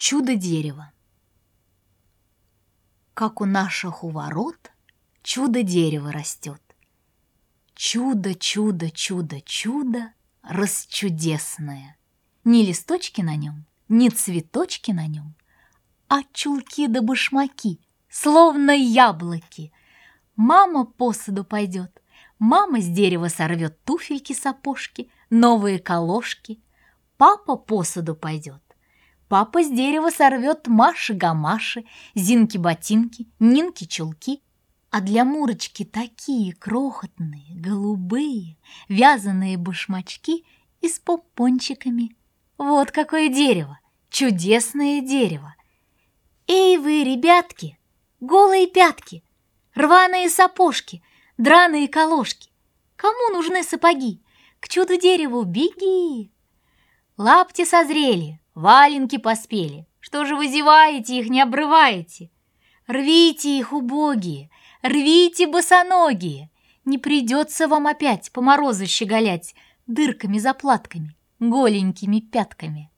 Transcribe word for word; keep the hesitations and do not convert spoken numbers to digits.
Чудо-дерево. Как у наших у ворот чудо-дерево растет. Чудо, чудо, чудо, чудо расчудесное. Ни листочки на нем, ни цветочки на нем, а чулки да башмаки, словно яблоки. Мама по саду пойдет, мама с дерева сорвет туфельки-сапожки, новые колошки. Папа по саду пойдет, папа с дерева сорвет Маши-гамаши, Зинки-ботинки, Нинки-чулки. А для Мурочки такие крохотные, голубые, вязаные башмачки и с помпончиками. Вот какое дерево, чудесное дерево! Эй вы, ребятки, голые пятки, рваные сапожки, драные колошки! Кому нужны сапоги? К чуду-дереву беги! Лапти созрели, валенки поспели. Что же вы зеваете, их не обрываете? Рвите их, убогие, рвите, босоногие. Не придется вам опять по морозу щеголять дырками-заплатками, голенькими пятками.